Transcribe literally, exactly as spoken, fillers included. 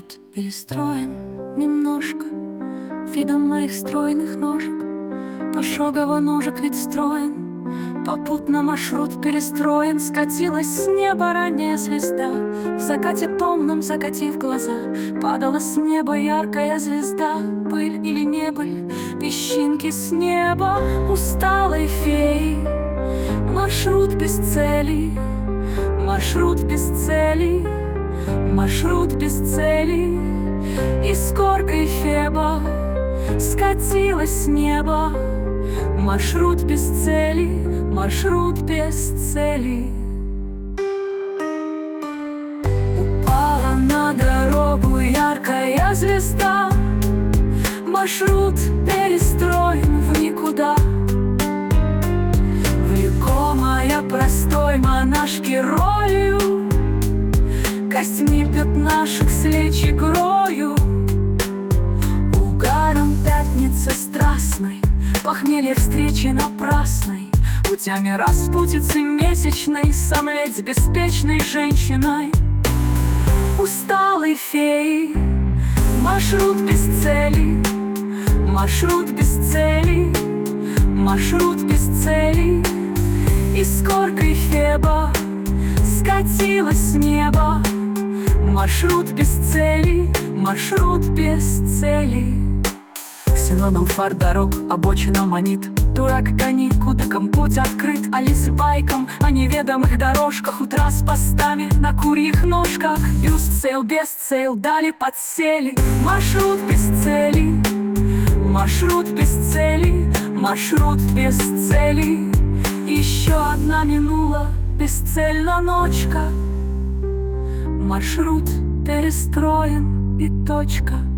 Маршрут перестроен немножко видом моих стройных ножек. Пошогово ножек ведь строен, попутно маршрут перестроен. Скатилась с неба ранняя звезда, в закате томном закатив глаза. Падала с неба яркая звезда, пыль или не быль, песчинки с неба усталой феи. Маршрут без цели, маршрут без цели, маршрут без цели. И с коркой Феба скатилась с неба. Маршрут без цели, маршрут без цели. Упала на дорогу яркая звезда, маршрут перестроен в никуда. Влекомая простой монашки ролью, костьми пятнашек свечи грою. Угаром пятницы страстной, похмелье встречи напрасной, путями распутицы месячной, сомлеть с беспечной женщиной. Усталой феи, маршрут без цели, маршрут без цели, маршрут без цели. И с коркой Феба скатилась с неба. Маршрут без цели, маршрут без цели. Ксеноном фар дорог обочина манит, дурак гони, кудаком путь открыт. Алисы байком о неведомых дорожках, утра с постами на курьих ножках. Бюст сейл без цел дали подсели. Маршрут без цели, маршрут без цели, маршрут без цели. Еще одна минула бесцельно ночка. Маршрут перестроен и точка.